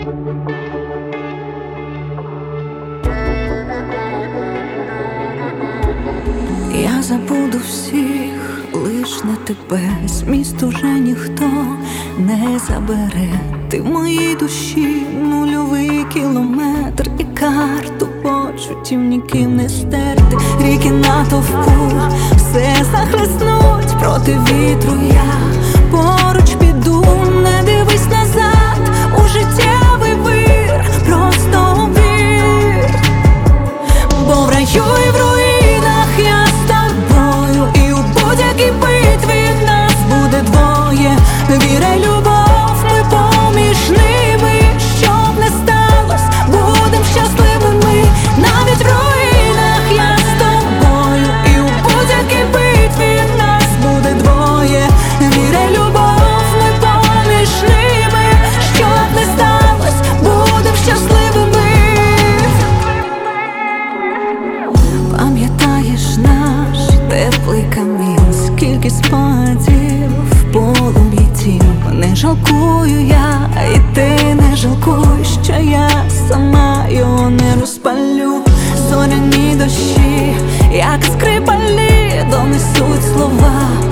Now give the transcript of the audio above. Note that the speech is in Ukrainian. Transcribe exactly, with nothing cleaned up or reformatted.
Я забуду всіх, лиш не тебе. З міст уже ніхто не забере. Ти в моїй душі нульовий кілометр, і карту почуттів ніким не стерти. Ріки натовпу все захлеснуть, проти вітру я поруч піду. Не дивись назад у життєвий вир, просто вір, бо в раю і в руїнах я з тобою, і у будь-якій битві нас буде двоє. Віра й любов, ми поміж ними, щоб не сталось, будем щасливими. Навіть в руїнах я з тобою, і у будь-якій битві нас буде двоє. Віра й любов, ми поміж ними, щоб не сталось, будем щасливими. Пам'ятаєш наш теплий камін, скільки спогадів в полум'ї тім. Не жалкую я, і ти не жалкуй, що я сама його не розпалю. Зоряні дощі, як скрипалі, донесуть слова